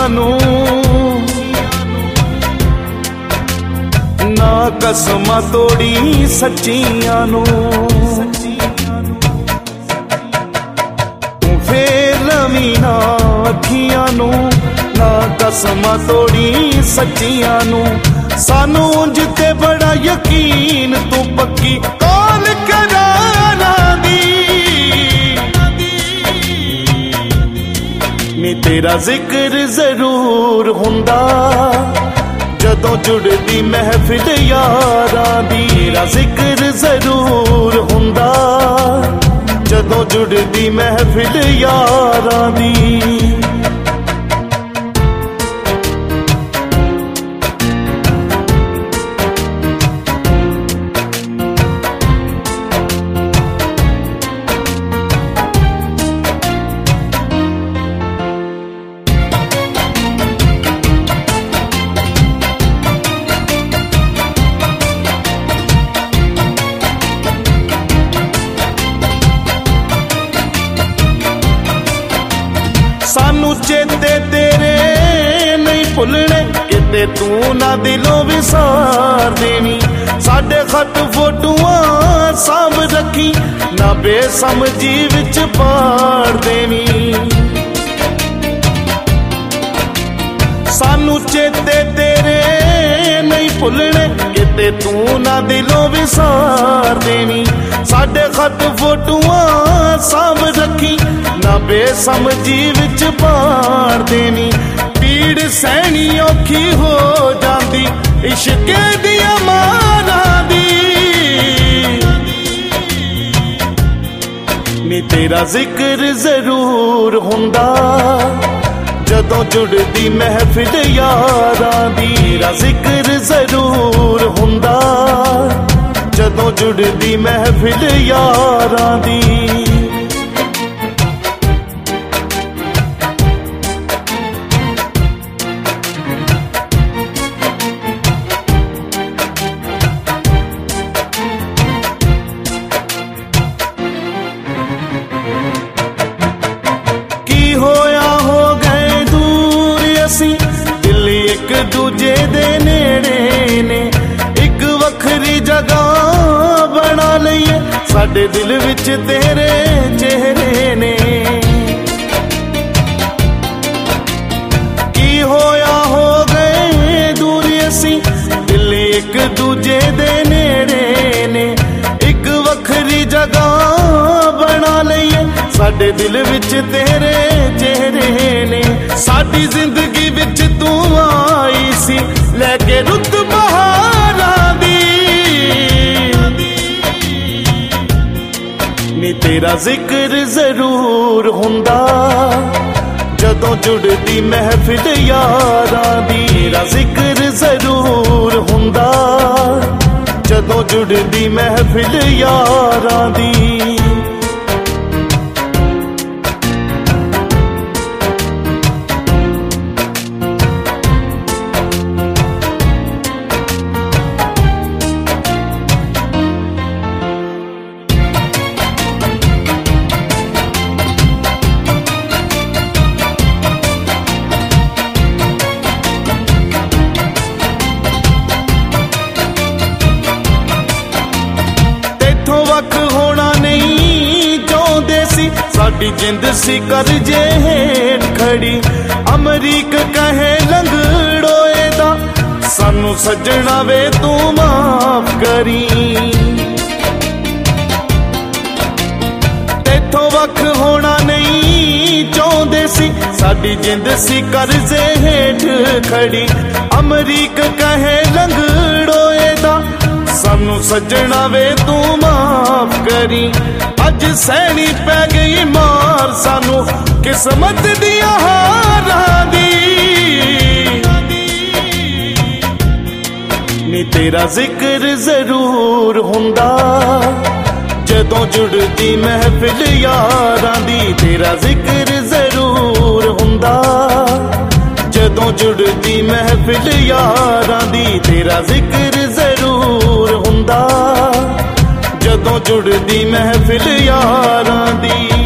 ਨੂੰ ना कसमां तोड़ी सच्चियां नू तू फेर लवी ना अखियां नू ना कसमां तोड़ी सच्चियां नू सानू उंज ते बड़ा यकीन तू पक्की कौल कराना दी नी तेरा जिक्र जरूर हुंदा जदों जुड़दी महफिल यारां दी तेरा जिक्र जरूर हुंदा जदों जुड़दी महफिल यारां दी सानू चेते तेरे नहीं भुलने किते तू ना दिलों विसार देनी साडे खत फोटुआं साम रखी ना बेसमझी विच पाड़ देनी सानू चेते तेरे नहीं भुलने किते तू ना दिलों विसार देनी साडे खत फोटुआं साम रखी ना बेसमझी विच पाड़ देनी पीड़ सहनी औखी हो जांदी इश्के दिया मारा दी नी तेरा जिक्र जरूर हुंदा जदों जुड़दी महफिल यारां दी तेरा जिक्र जरूर हुंदा जदों जुड़दी महफिल यारां दी दिल एक दूजे दे नेड़े ने एक वखरी जगह बना लईए साडे दिल विच तेरे चेहरे ने की होया हो गए दूर असी दिल एक दूजे दे नेड़े ने एक वखरी जगह बना लईए साडे दिल विच तेरे चेहरे ने साडी जिंदगी विच तू आई सी लैके रुत बहारां दी नी तेरा जिक्र जरूर हुंदा जदों जुड़दी महफिल यारां दी तेरा जिक्र जरूर हुंदा जदों जुड़दी महफिल यारां दी वख होना नहीं चाहते सी साडी जिंद सी करजे हेठ खड़ी अमरीक कहे लंगड़ोए दा सानू सजना वे तू माफ करी तेथों वख होना नहीं चाहते सी साडी जिंद सी करजे हेठ खड़ी अमरीक कहे लंगड़ोए दा सानू सजना वे तू माफ करी अज सहनी पै गई मार सानू किस्मत दिया हारां दी नी तेरा जिक्र जरूर हुंदा जदों जुड़दी महफिल यारां दी तेरा जिक्र जरूर हुंदा जदों जुड़दी महफिल यारां दी तेरा जिक्र जरूर हुंदा जदों जुड़दी महफिल यारां दी।